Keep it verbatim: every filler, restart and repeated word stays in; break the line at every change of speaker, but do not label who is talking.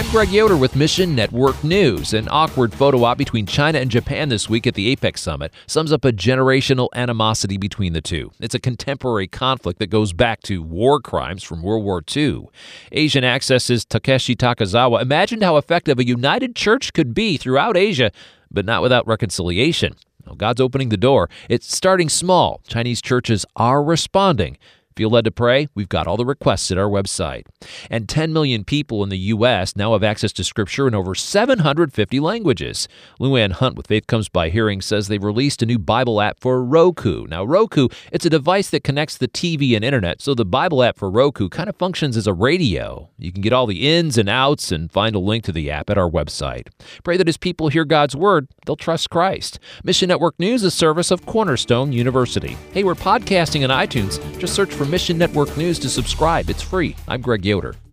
I'm Greg Yoder with Mission Network News. An awkward photo op between China and Japan this week at the APEC summit sums up a generational animosity between the two. It's a contemporary conflict that goes back to war crimes from World War Two. Asian Access's Takeshi Takazawa imagined how effective a united church could be throughout Asia, but not without reconciliation. Well, God's opening the door. It's starting small. Chinese churches are responding. Feel led to pray? We've got all the requests at our website. And ten million people in the U S now have access to Scripture in over seven hundred fifty languages. Luann Hunt with Faith Comes by Hearing says they've released a new Bible app for Roku. Now, Roku, it's a device that connects the T V and internet, so the Bible app for Roku kind of functions as a radio. You can get all the ins and outs and find a link to the app at our website. Pray that as people hear God's Word, they'll trust Christ. Mission Network News is a service of Cornerstone University. Hey, we're podcasting on iTunes. Just search for Mission Network News to subscribe. It's free. I'm Greg Yoder.